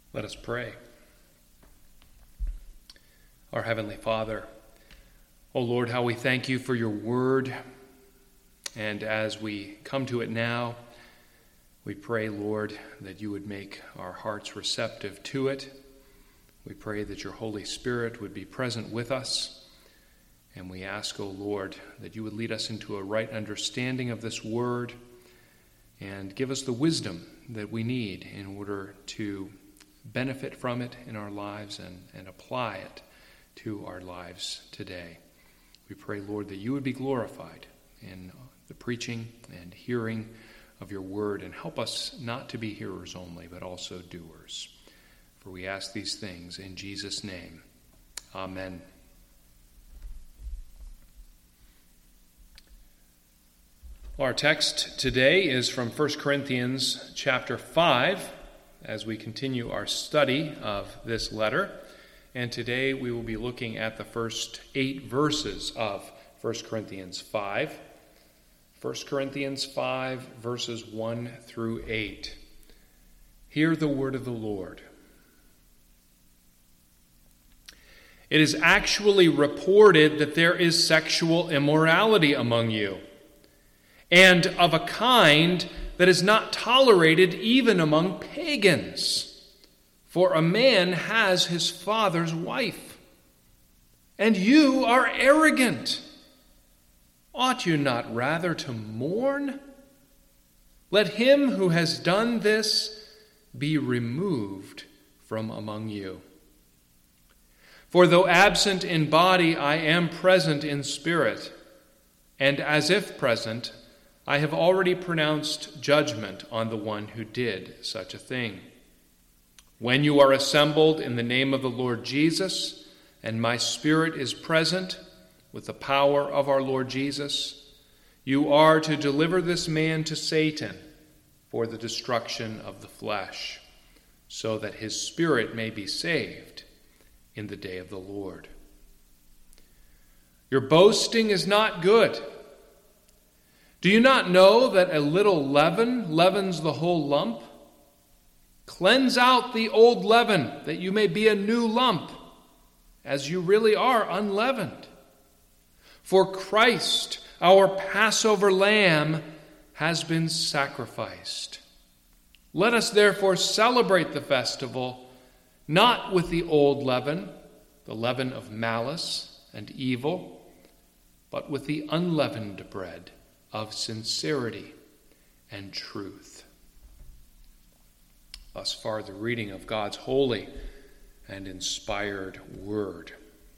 Let us pray. Our Heavenly Father, O Lord, how we thank you for your word. And as we come to it now, we pray, Lord, that you would make our hearts receptive to it. We pray that your Holy Spirit would be present with us. And we ask, O Lord, that you would lead us into a right understanding of this word and give us the wisdom that we need in order to benefit from it in our lives and apply it to our lives today. We pray, Lord, that you would be glorified in the preaching and hearing of your word, and help us not to be hearers only, but also doers. For we ask these things in Jesus' name. Amen. Our text today is from 1 Corinthians chapter 5, as we continue our study of this letter. And today we will be looking at the first 8 verses of 1 Corinthians 5. 1 Corinthians 5, verses 1 through 8. Hear the word of the Lord. It is actually reported that there is sexual immorality among you, and of a kind that is not tolerated even among pagans. For a man has his father's wife, and you are arrogant. Ought you not rather to mourn? Let him who has done this be removed from among you. For though absent in body, I am present in spirit, and as if present, I have already pronounced judgment on the one who did such a thing. When you are assembled in the name of the Lord Jesus, and my spirit is present with the power of our Lord Jesus, you are to deliver this man to Satan for the destruction of the flesh, so that his spirit may be saved in the day of the Lord. Your boasting is not good. Do you not know that a little leaven leavens the whole lump? Cleanse out the old leaven, that you may be a new lump, as you really are unleavened. For Christ, our Passover lamb, has been sacrificed. Let us therefore celebrate the festival, not with the old leaven, the leaven of malice and evil, but with the unleavened bread of sincerity and truth. Thus far, the reading of God's holy and inspired word.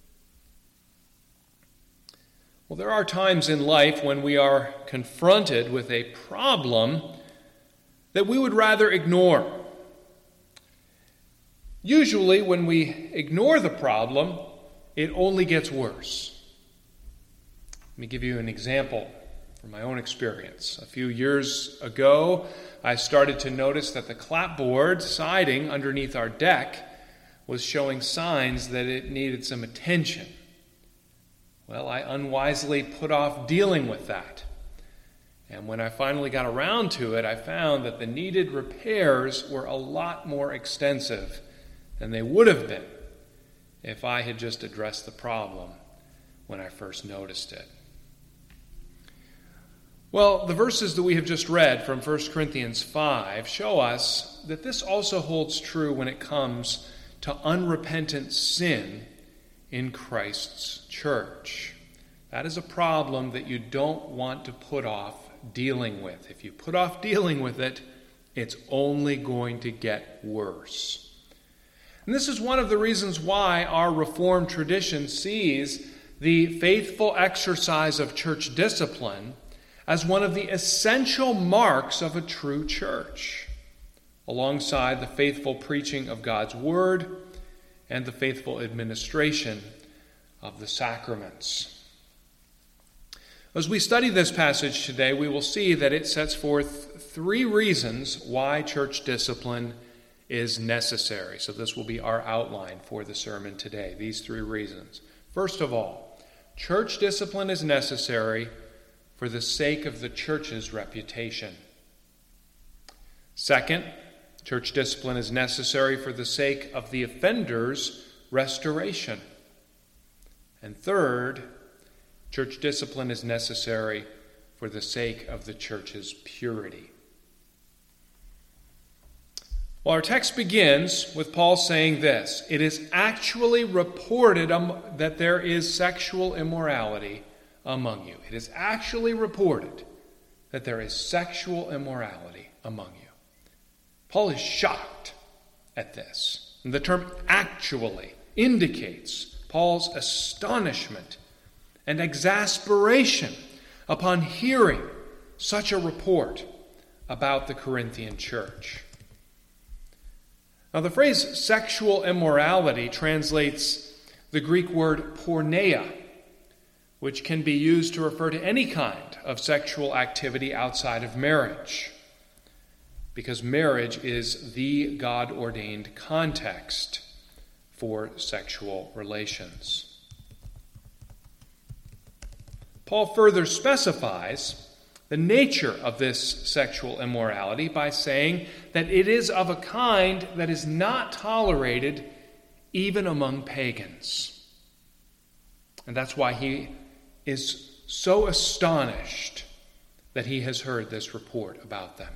Well, there are times in life when we are confronted with a problem that we would rather ignore. Usually, when we ignore the problem, it only gets worse. Let me give you an example from my own experience. A few years ago, I started to notice that the clapboard siding underneath our deck was showing signs that it needed some attention. Well, I unwisely put off dealing with that. And when I finally got around to it, I found that the needed repairs were a lot more extensive than they would have been if I had just addressed the problem when I first noticed it. Well, the verses that we have just read from 1 Corinthians 5 show us that this also holds true when it comes to unrepentant sin in Christ's church. That is a problem that you don't want to put off dealing with. If you put off dealing with it, it's only going to get worse. And this is one of the reasons why our Reformed tradition sees the faithful exercise of church discipline as one of the essential marks of a true church, alongside the faithful preaching of God's word and the faithful administration of the sacraments. As we study this passage today, we will see that it sets forth 3 reasons why church discipline is necessary. So this will be our outline for the sermon today, these 3 reasons. First of all, church discipline is necessary for the sake of the church's reputation. Second, Church discipline is necessary for the sake of the offender's restoration. And third, church discipline is necessary for the sake of the church's purity. Well, our text begins with Paul saying this: it is actually reported that there is sexual immorality among you. It is actually reported that there is sexual immorality among you. Paul is shocked at this. And the term actually indicates Paul's astonishment and exasperation upon hearing such a report about the Corinthian church. Now, the phrase sexual immorality translates the Greek word porneia, which can be used to refer to any kind of sexual activity outside of marriage, because marriage is the God-ordained context for sexual relations. Paul further specifies the nature of this sexual immorality by saying that it is of a kind that is not tolerated even among pagans. And that's why he is so astonished that he has heard this report about them.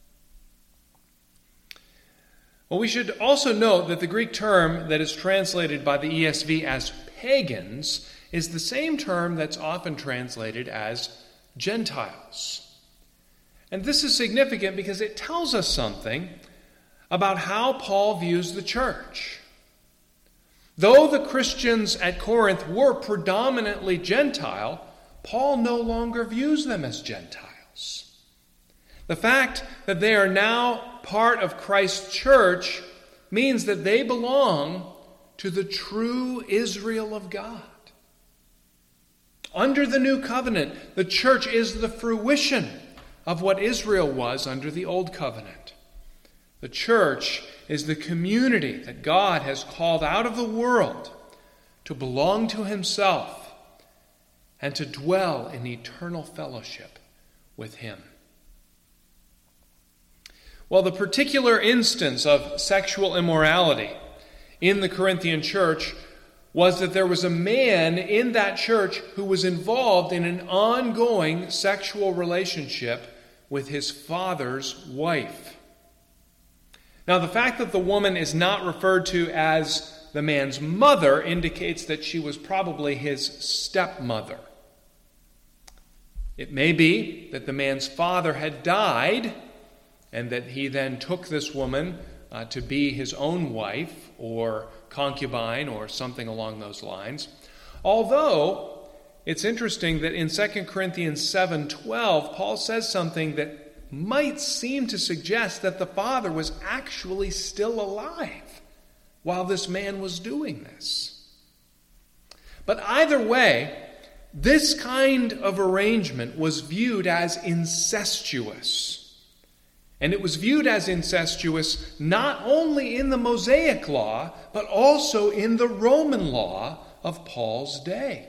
Well, we should also note that the Greek term that is translated by the ESV as pagans is the same term that's often translated as Gentiles. And this is significant because it tells us something about how Paul views the church. Though the Christians at Corinth were predominantly Gentile, Paul no longer views them as Gentiles. The fact that they are now part of Christ's church means that they belong to the true Israel of God. Under the new covenant, the church is the fruition of what Israel was under the old covenant. The church is the community that God has called out of the world to belong to himself and to dwell in eternal fellowship with him. Well, the particular instance of sexual immorality in the Corinthian church was that there was a man in that church who was involved in an ongoing sexual relationship with his father's wife. Now, the fact that the woman is not referred to as the man's mother indicates that she was probably his stepmother. It may be that the man's father had died and that he then took this woman to be his own wife or concubine or something along those lines. Although it's interesting that in 2 Corinthians 7:12, Paul says something that might seem to suggest that the father was actually still alive while this man was doing this. But either way, this kind of arrangement was viewed as incestuous. And it was viewed as incestuous not only in the Mosaic law, but also in the Roman law of Paul's day.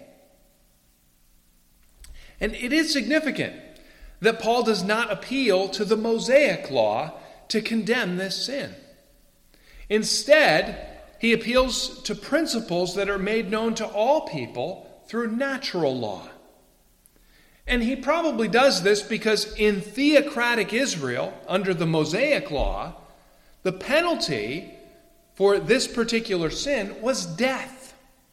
And it is significant that Paul does not appeal to the Mosaic law to condemn this sin. Instead, he appeals to principles that are made known to all people through natural law. And he probably does this because in theocratic Israel, under the Mosaic law, the penalty for this particular sin was death.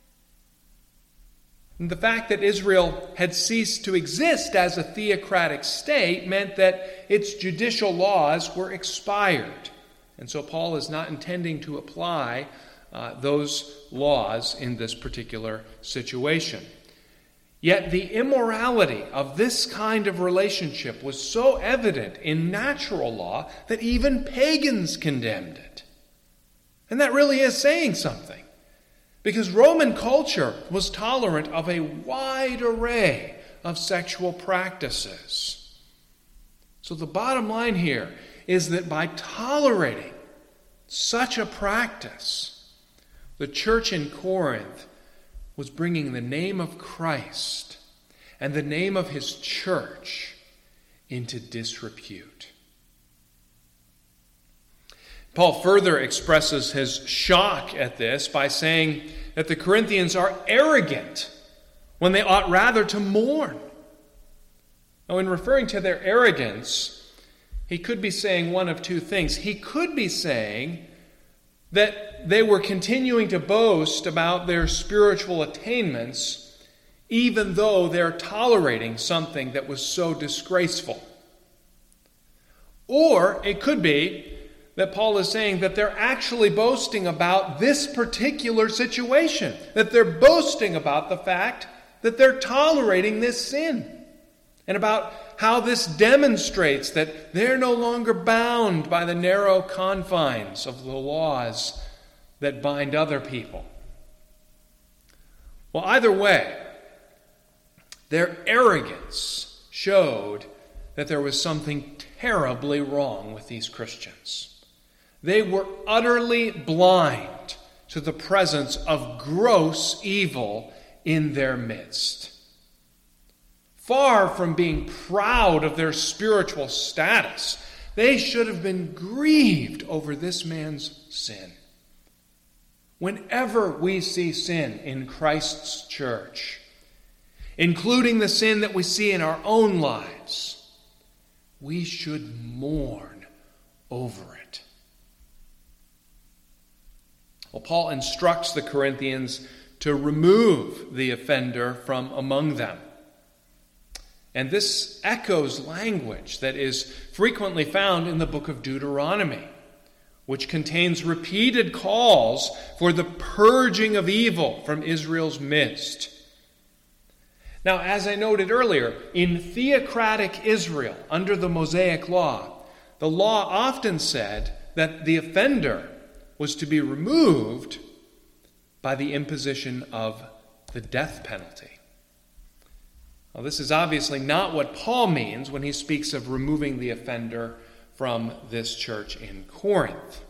And the fact that Israel had ceased to exist as a theocratic state meant that its judicial laws were expired. And so Paul is not intending to apply those laws in this particular situation. Yet the immorality of this kind of relationship was so evident in natural law that even pagans condemned it. And that really is saying something, because Roman culture was tolerant of a wide array of sexual practices. So the bottom line here is that by tolerating such a practice, the church in Corinth was bringing the name of Christ and the name of his church into disrepute. Paul further expresses his shock at this by saying that the Corinthians are arrogant when they ought rather to mourn. Now, in referring to their arrogance, he could be saying one of two things. He could be saying that they were continuing to boast about their spiritual attainments, even though they're tolerating something that was so disgraceful. Or it could be that Paul is saying that they're actually boasting about this particular situation, that they're boasting about the fact that they're tolerating this sin, and about how this demonstrates that they're no longer bound by the narrow confines of the laws that bind other people. Well, either way, their arrogance showed that there was something terribly wrong with these Christians. They were utterly blind to the presence of gross evil in their midst. Far from being proud of their spiritual status, they should have been grieved over this man's sin. Whenever we see sin in Christ's church, including the sin that we see in our own lives, we should mourn over it. Well, Paul instructs the Corinthians to remove the offender from among them. And this echoes language that is frequently found in the book of Deuteronomy, which contains repeated calls for the purging of evil from Israel's midst. Now, as I noted earlier, in theocratic Israel, under the Mosaic law, the law often said that the offender was to be removed by the imposition of the death penalty. Well, this is obviously not what Paul means when he speaks of removing the offender from this church in Corinth.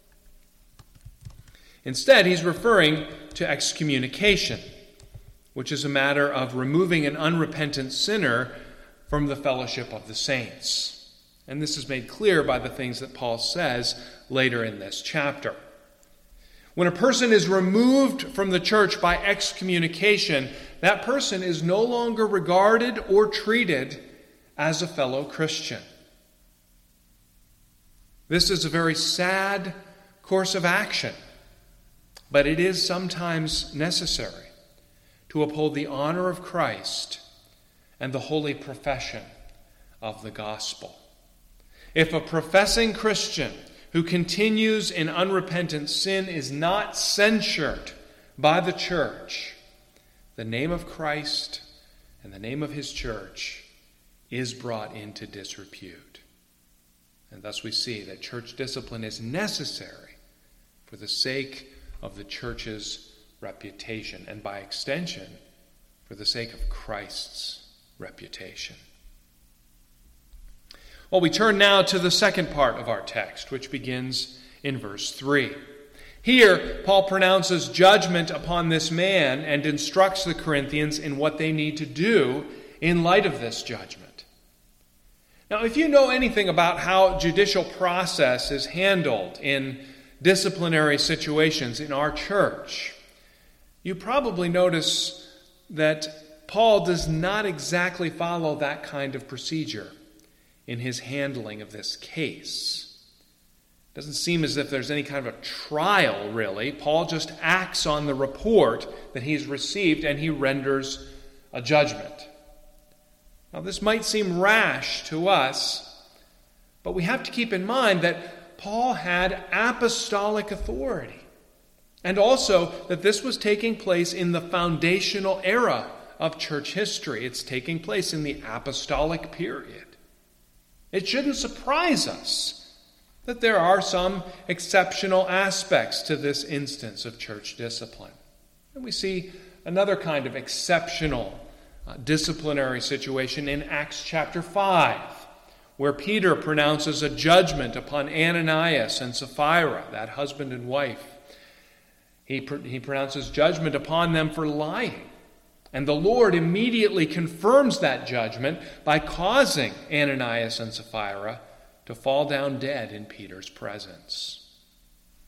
Instead, he's referring to excommunication, which is a matter of removing an unrepentant sinner from the fellowship of the saints. And this is made clear by the things that Paul says later in this chapter. When a person is removed from the church by excommunication, that person is no longer regarded or treated as a fellow Christian. This is a very sad course of action, but it is sometimes necessary to uphold the honor of Christ and the holy profession of the gospel. If a professing Christian who continues in unrepentant sin is not censured by the church, the name of Christ and the name of his church is brought into disrepute. And thus we see that church discipline is necessary for the sake of the church's reputation, and by extension, for the sake of Christ's reputation. Well, we turn now to the second part of our text, which begins in verse 3. Here, Paul pronounces judgment upon this man and instructs the Corinthians in what they need to do in light of this judgment. Now, if you know anything about how judicial process is handled in disciplinary situations in our church, you probably notice that Paul does not exactly follow that kind of procedure in his handling of this case. It doesn't seem as if there's any kind of a trial, really. Paul just acts on the report that he's received and he renders a judgment. Now, this might seem rash to us, but we have to keep in mind that Paul had apostolic authority, and also that this was taking place in the foundational era of church history. It's taking place in the apostolic period. It shouldn't surprise us that there are some exceptional aspects to this instance of church discipline. And we see another kind of exceptional disciplinary situation in Acts chapter 5, where Peter pronounces a judgment upon Ananias and Sapphira, that husband and wife. He pronounces judgment upon them for lying. And the Lord immediately confirms that judgment by causing Ananias and Sapphira to fall down dead in Peter's presence.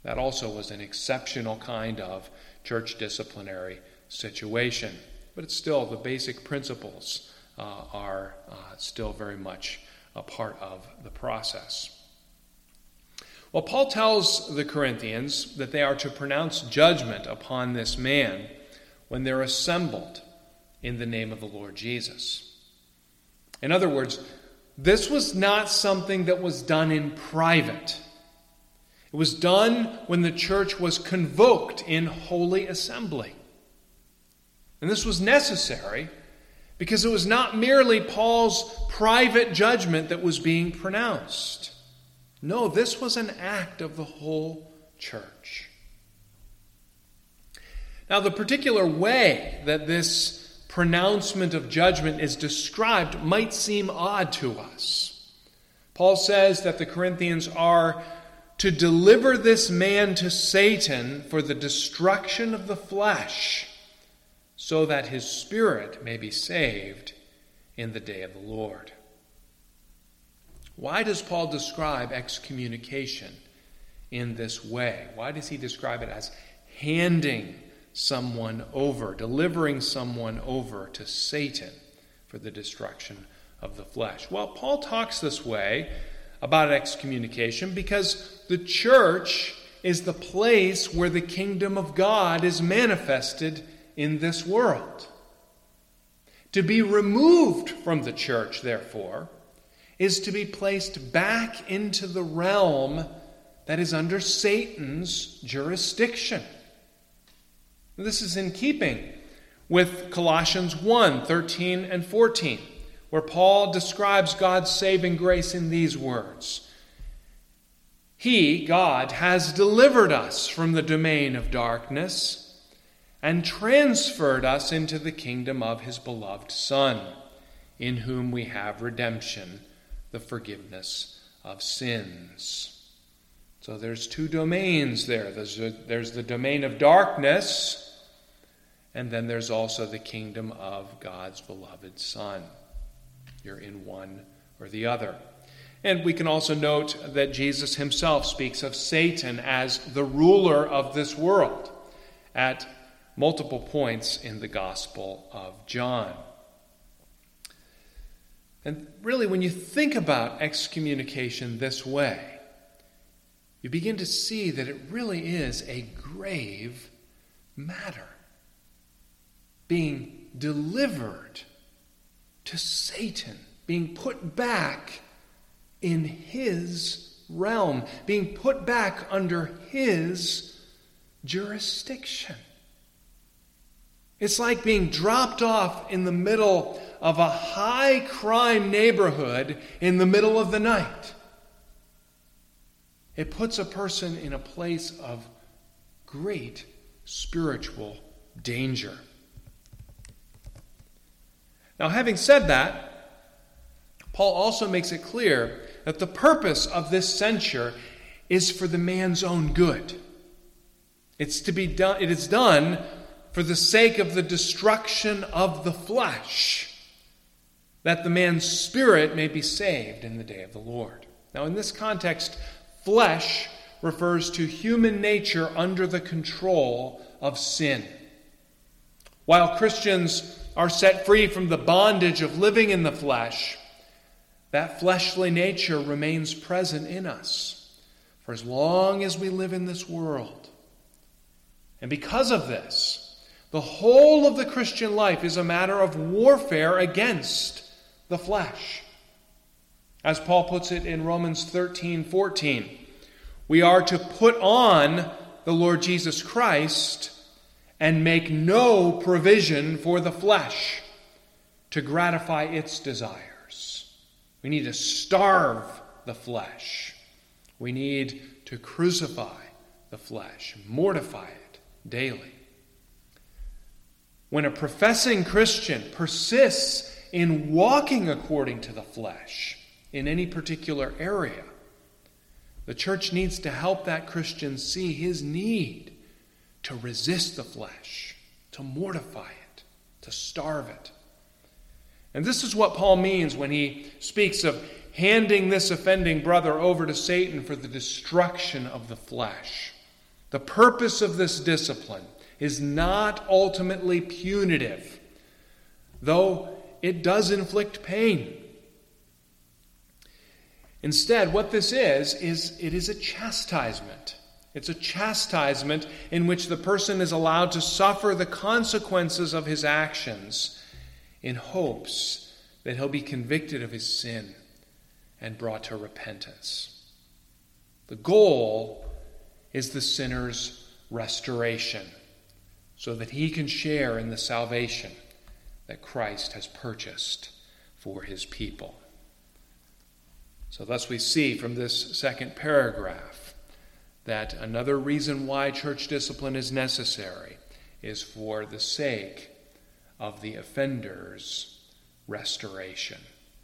That also was an exceptional kind of church disciplinary situation. But it's still, the basic principles are still very much a part of the process. Well, Paul tells the Corinthians that they are to pronounce judgment upon this man when they're assembled in the name of the Lord Jesus. In other words, this was not something that was done in private. It was done when the church was convoked in holy assembly. And this was necessary because it was not merely Paul's private judgment that was being pronounced. No, this was an act of the whole church. Now, the particular way that this pronouncement of judgment is described might seem odd to us. Paul says that the Corinthians are to deliver this man to Satan for the destruction of the flesh, so that his spirit may be saved in the day of the Lord. Why does Paul describe excommunication in this way? Why does he describe it as handing someone over, delivering someone over to Satan for the destruction of the flesh? Well, Paul talks this way about excommunication because the church is the place where the kingdom of God is manifested in this world. To be removed from the church, therefore, is to be placed back into the realm that is under Satan's jurisdiction. This is in keeping with Colossians 1:13 and 14, where Paul describes God's saving grace in these words. He, God, has delivered us from the domain of darkness and transferred us into the kingdom of his beloved Son, in whom we have redemption, the forgiveness of sins. So there's two domains there. There's the domain of darkness, and then there's also the kingdom of God's beloved Son. You're in one or the other. And we can also note that Jesus himself speaks of Satan as the ruler of this world at multiple points in the Gospel of John. And really, when you think about excommunication this way, you begin to see that it really is a grave matter. Being delivered to Satan, being put back in his realm, being put back under his jurisdiction. It's like being dropped off in the middle of a high crime neighborhood in the middle of the night. It puts a person in a place of great spiritual danger. Now, having said that, Paul also makes it clear that the purpose of this censure is for the man's own good. It is done for the sake of the destruction of the flesh, that the man's spirit may be saved in the day of the Lord. Now, in this context, flesh refers to human nature under the control of sin. While Christians are set free from the bondage of living in the flesh, that fleshly nature remains present in us for as long as we live in this world. And because of this, the whole of the Christian life is a matter of warfare against the flesh. As Paul puts it in Romans 13:14, we are to put on the Lord Jesus Christ and make no provision for the flesh to gratify its desires. We need to starve the flesh. We need to crucify the flesh, mortify it daily. When a professing Christian persists in walking according to the flesh in any particular area, the church needs to help that Christian see his need to resist the flesh, to mortify it, to starve it. And this is what Paul means when he speaks of handing this offending brother over to Satan for the destruction of the flesh. The purpose of this discipline is not ultimately punitive, though it does inflict pain. Instead, what this is it is a chastisement. It's a chastisement in which the person is allowed to suffer the consequences of his actions in hopes that he'll be convicted of his sin and brought to repentance. The goal is the sinner's restoration, so that he can share in the salvation that Christ has purchased for his people. So thus we see from this second paragraph that another reason why church discipline is necessary is for the sake of the offender's restoration.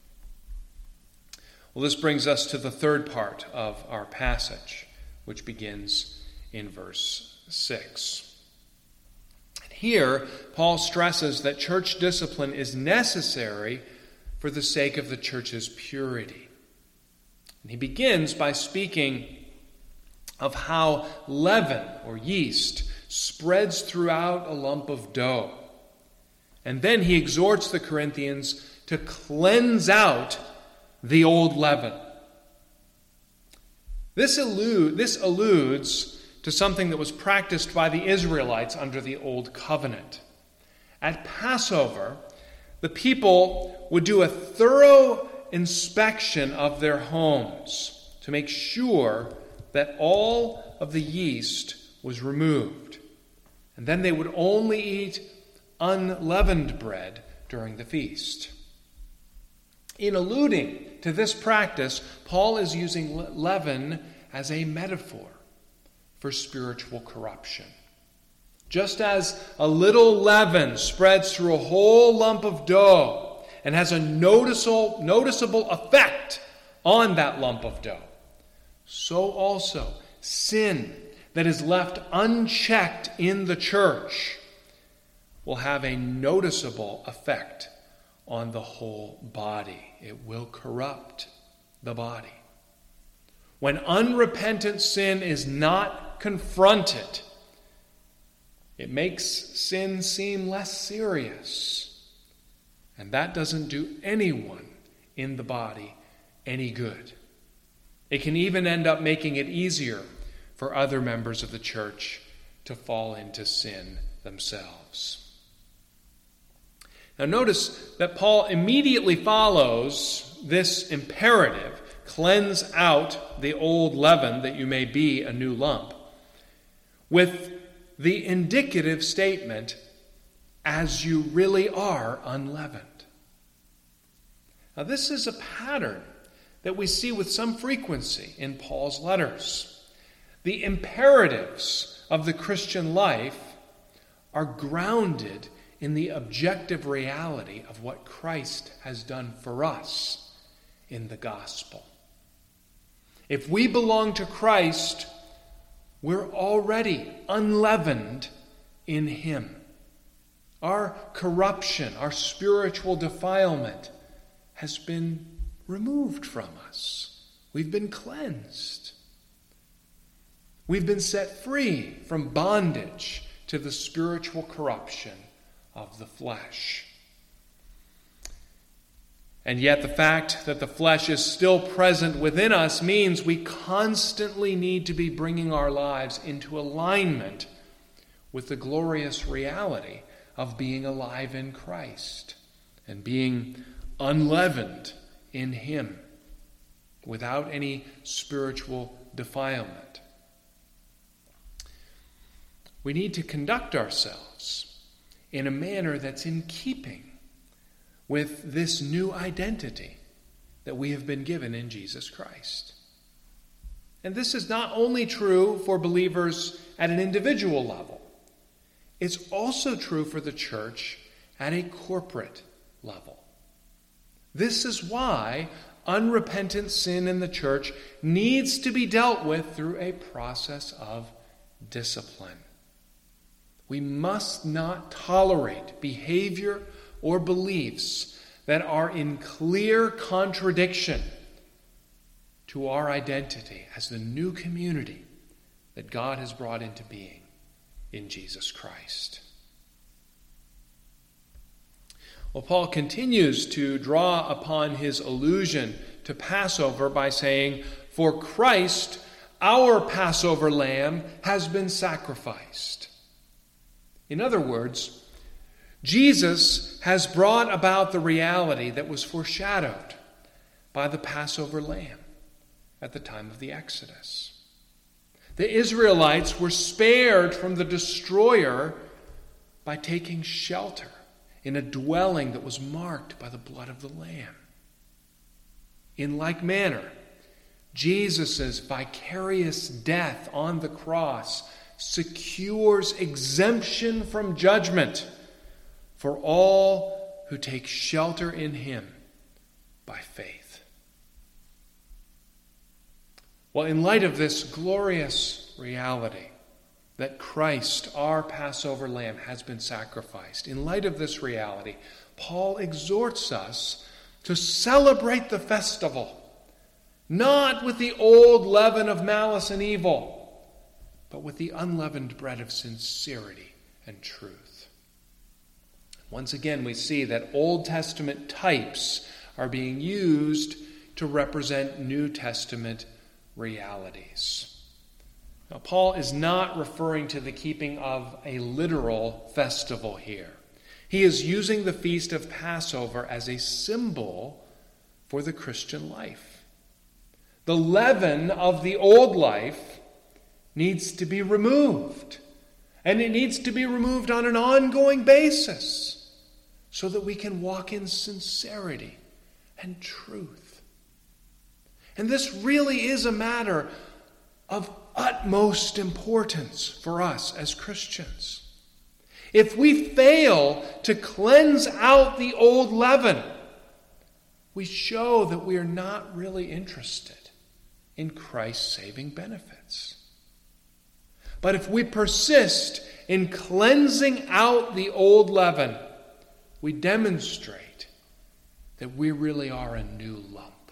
Well, this brings us to the third part of our passage, which begins in verse 6. Here, Paul stresses that church discipline is necessary for the sake of the church's purity. And he begins by speaking of how leaven, or yeast, spreads throughout a lump of dough. And then he exhorts the Corinthians to cleanse out the old leaven. This alludes to something that was practiced by the Israelites under the Old Covenant. At Passover, the people would do a thorough inspection of their homes to make sure that all of the yeast was removed. And then they would only eat unleavened bread during the feast. In alluding to this practice, Paul is using leaven as a metaphor for spiritual corruption. Just as a little leaven spreads through a whole lump of dough and has a noticeable effect on that lump of dough, so also sin that is left unchecked in the church will have a noticeable effect on the whole body. It will corrupt the body. When unrepentant sin is not confronted, it makes sin seem less serious. And that doesn't do anyone in the body any good. It can even end up making it easier for other members of the church to fall into sin themselves. Now notice that Paul immediately follows this imperative, cleanse out the old leaven that you may be a new lump, with the indicative statement, as you really are unleavened. Now this is a pattern that we see with some frequency in Paul's letters. The imperatives of the Christian life are grounded in the objective reality of what Christ has done for us in the gospel. If we belong to Christ, we're already unleavened in Him. Our corruption, our spiritual defilement has been removed from us. We've been cleansed. We've been set free from bondage to the spiritual corruption of the flesh. And yet the fact that the flesh is still present within us means we constantly need to be bringing our lives into alignment with the glorious reality of being alive in Christ and being unleavened in Him without any spiritual defilement. We need to conduct ourselves in a manner that's in keeping with this new identity that we have been given in Jesus Christ. And this is not only true for believers at an individual level, it's also true for the church at a corporate level. This is why unrepentant sin in the church needs to be dealt with through a process of discipline. We must not tolerate behavior or beliefs that are in clear contradiction to our identity as the new community that God has brought into being in Jesus Christ. Well, Paul continues to draw upon his allusion to Passover by saying, "For Christ, our Passover lamb, has been sacrificed." In other words, Jesus has brought about the reality that was foreshadowed by the Passover lamb at the time of the Exodus. The Israelites were spared from the destroyer by taking shelter in a dwelling that was marked by the blood of the Lamb. In like manner, Jesus' vicarious death on the cross secures exemption from judgment for all who take shelter in him by faith. Well, in light of this glorious reality that Christ, our Passover lamb, has been sacrificed, in light of this reality, Paul exhorts us to celebrate the festival, not with the old leaven of malice and evil, but with the unleavened bread of sincerity and truth. Once again, we see that Old Testament types are being used to represent New Testament realities. Now, Paul is not referring to the keeping of a literal festival here. He is using the feast of Passover as a symbol for the Christian life. The leaven of the old life needs to be removed, and it needs to be removed on an ongoing basis so that we can walk in sincerity and truth. And this really is a matter of utmost importance for us as Christians. If we fail to cleanse out the old leaven, we show that we are not really interested in Christ's saving benefits. But if we persist in cleansing out the old leaven, we demonstrate that we really are a new lump.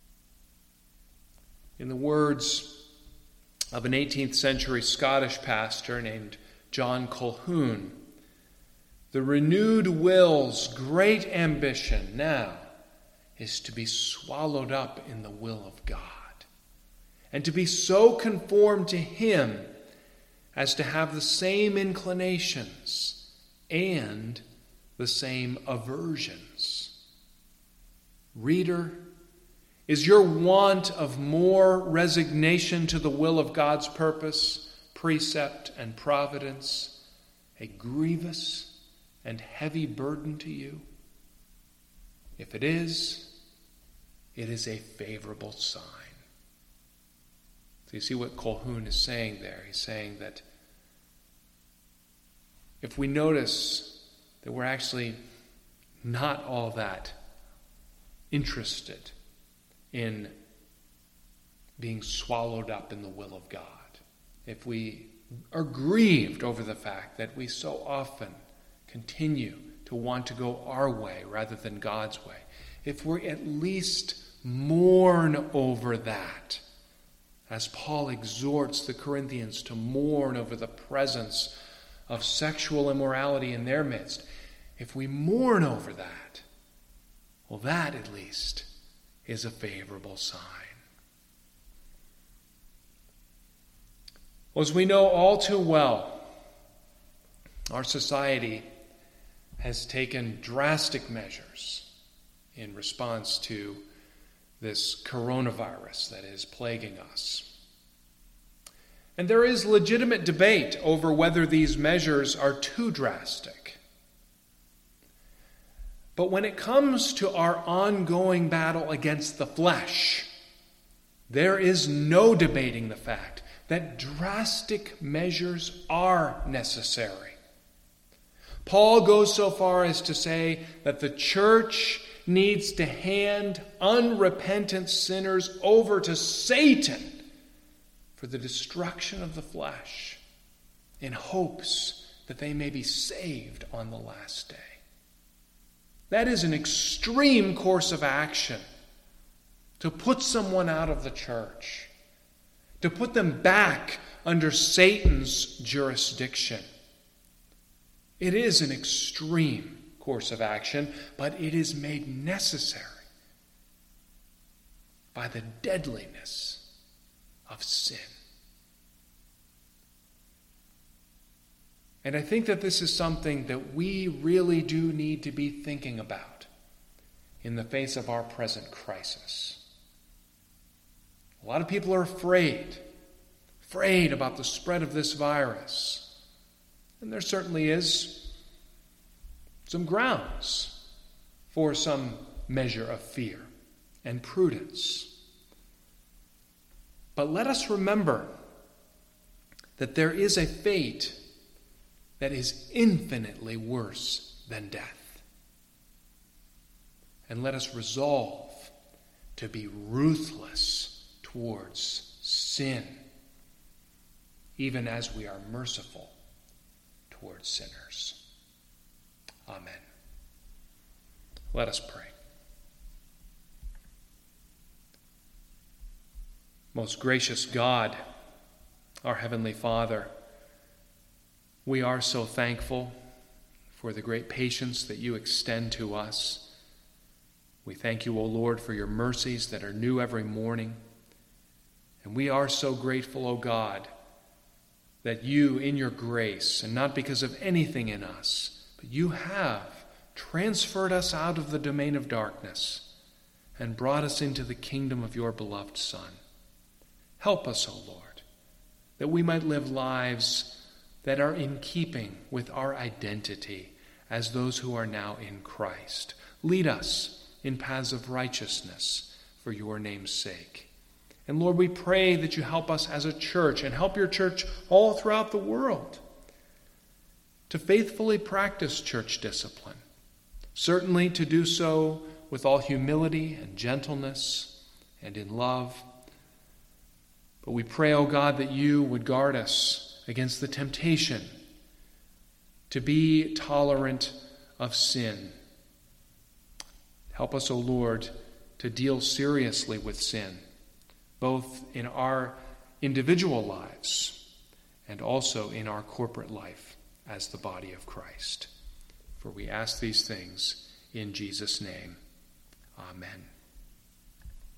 In the words of an 18th century Scottish pastor named John Colquhoun, the renewed will's great ambition now is to be swallowed up in the will of God and to be so conformed to him as to have the same inclinations and the same aversions. Reader, is your want of more resignation to the will of God's purpose, precept, and providence a grievous and heavy burden to you? If it is a favorable sign. So you see what Colquhoun is saying there. He's saying that if we notice that we're actually not all that interested in being swallowed up in the will of God, if we are grieved over the fact that we so often continue to want to go our way rather than God's way, if we at least mourn over that, as Paul exhorts the Corinthians to mourn over the presence of sexual immorality in their midst, if we mourn over that, well, that at least is a favorable sign. Well, as we know all too well, our society has taken drastic measures in response to this coronavirus that is plaguing us. And there is legitimate debate over whether these measures are too drastic. But when it comes to our ongoing battle against the flesh, there is no debating the fact that drastic measures are necessary. Paul goes so far as to say that the church needs to hand unrepentant sinners over to Satan for the destruction of the flesh in hopes that they may be saved on the last day. That is an extreme course of action to put someone out of the church, to put them back under Satan's jurisdiction. It is an extreme course of action, but it is made necessary by the deadliness of sin. And I think that this is something that we really do need to be thinking about in the face of our present crisis. A lot of people are afraid about the spread of this virus. And there certainly is some grounds for some measure of fear and prudence. But let us remember that there is a fate that is infinitely worse than death. And let us resolve to be ruthless towards sin, even as we are merciful towards sinners. Amen. Let us pray. Most gracious God, our Heavenly Father, we are so thankful for the great patience that you extend to us. We thank you, O Lord, for your mercies that are new every morning. And we are so grateful, O God, that you, in your grace, and not because of anything in us, but you have transferred us out of the domain of darkness and brought us into the kingdom of your beloved Son. Help us, O Lord, that we might live lives that are in keeping with our identity as those who are now in Christ. Lead us in paths of righteousness for your name's sake. And Lord, we pray that you help us as a church and help your church all throughout the world to faithfully practice church discipline. Certainly to do so with all humility and gentleness and in love. But we pray, O God, that you would guard us against the temptation to be tolerant of sin. Help us, O Lord, to deal seriously with sin, both in our individual lives and also in our corporate life as the body of Christ. For we ask these things in Jesus' name. Amen.